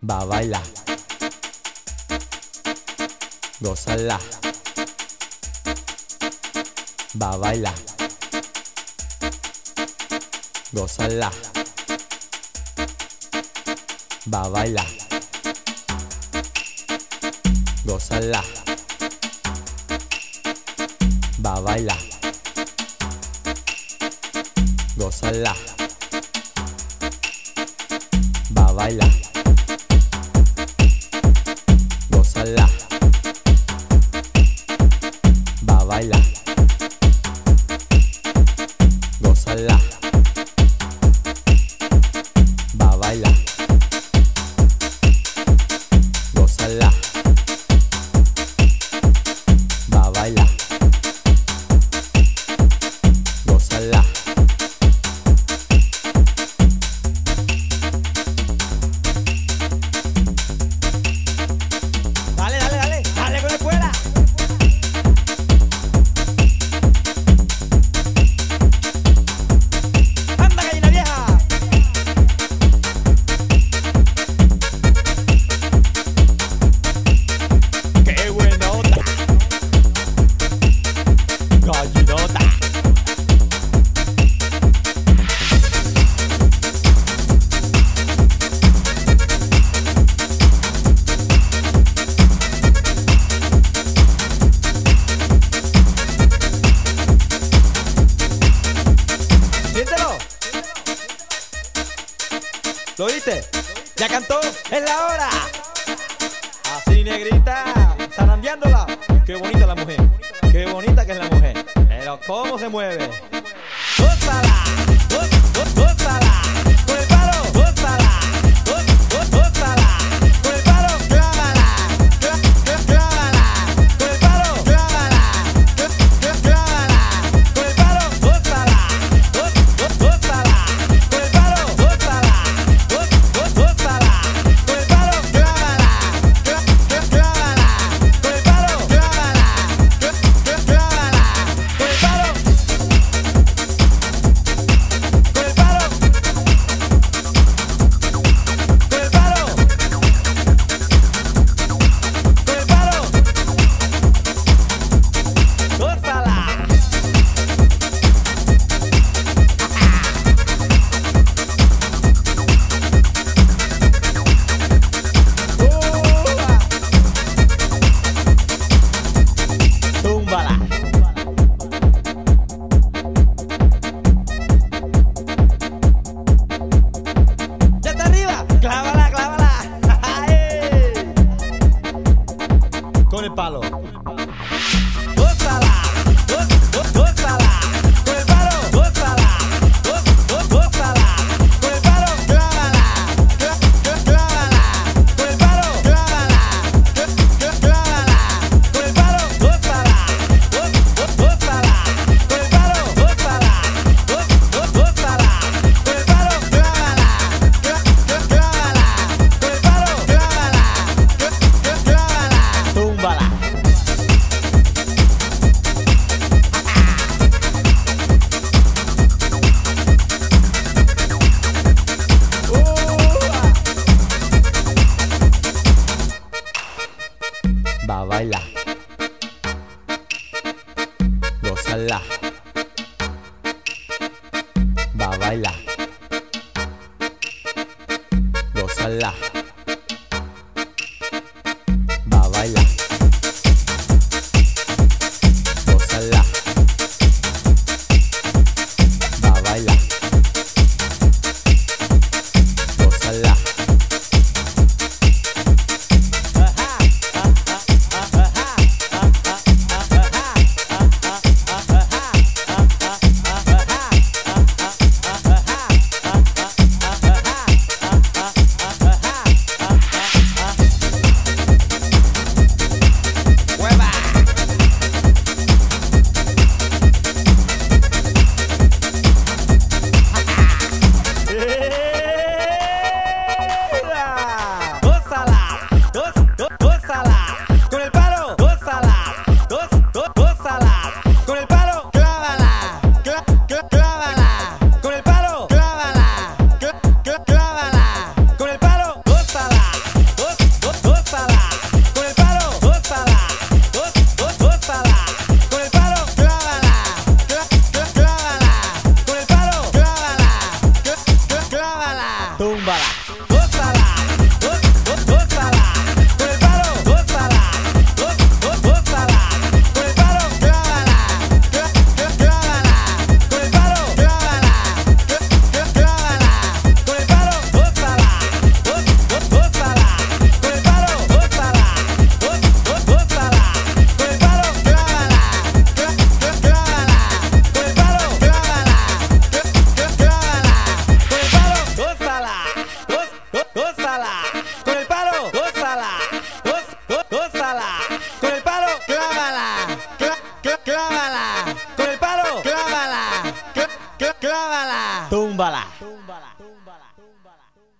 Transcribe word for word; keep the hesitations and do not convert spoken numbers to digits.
va a bailar, gózala, va a bailar, gózala, va a bailar, gózala, va a bailar, gózala, va a bailar, gózala, va a bailar, gózala, va a bailar, gózala, va a bailar, gózala. Dale, dale, dale, dale con la escuela. Anda, gallina vieja. Qué buenota. Gallinota. Siéntelo. ¿Lo oíste? Ya cantó, es la hora. Así, negrita, zarandeándola. Qué bonita la mujer, qué bonita que es la mujer. Pero cómo se mueve. Gózala, góz, góz, gózala. Con el palo, gózala, góz, góz, gózala. Con el palo, clávala, clá, clá, clávala. Con el palo, clávala, clá, clá, clávala. Con el palo, gózala, góz, góz, gózala. Con el palo, gózala, góz, góz, gózala. Con el palo, clávala, clá, clá, clávala. Con el palo, clávala, clá, clá, clávala. Con el palo, con el palo, con el palo, con el palo, gózala. Túmbala. Ya está arriba. Clávala, clávala. ¡Ay! Con el palo. Gózala. Góz, góz, gózala. Con el palo, gózala. Góz, góz, gózala. Con el palo, clávala. Clá, clá, clávala. Con el palo, clávala. Clá, clá, clávala. Con el palo, gózala. Góz, góz, gózala. Con el palo, gózala. Góz, góz, gózala. Con el palo, clávala. Clá, clá, clávala. Con el palo, clávala. Clá, clá, clávala. Túmbala. Va a bailar, gózala, va a bailar, gózala, va a bailar, gózala, va a bailar, gózala. túmbala. Túmbala, túmbala, túmbala.